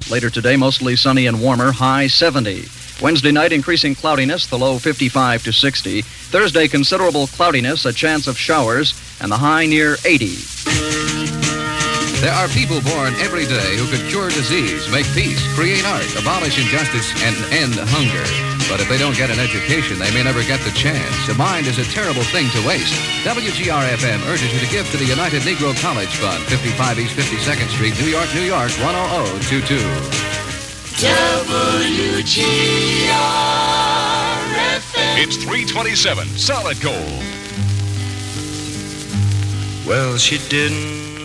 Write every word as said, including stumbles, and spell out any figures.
Later today, mostly sunny and warmer, high seventy. Wednesday night, increasing cloudiness, the low fifty-five to sixty. Thursday, considerable cloudiness, a chance of showers, and the high near eighty. There are people born every day who could cure disease, make peace, create art, abolish injustice, and end hunger. But if they don't get an education, they may never get the chance. A mind is a terrible thing to waste. W G R F M urges you to give to the United Negro College Fund, fifty-five East fifty-second Street, New York, New York, one oh oh two two. W G R F M. It's three twenty-seven, solid gold. Well, she didn't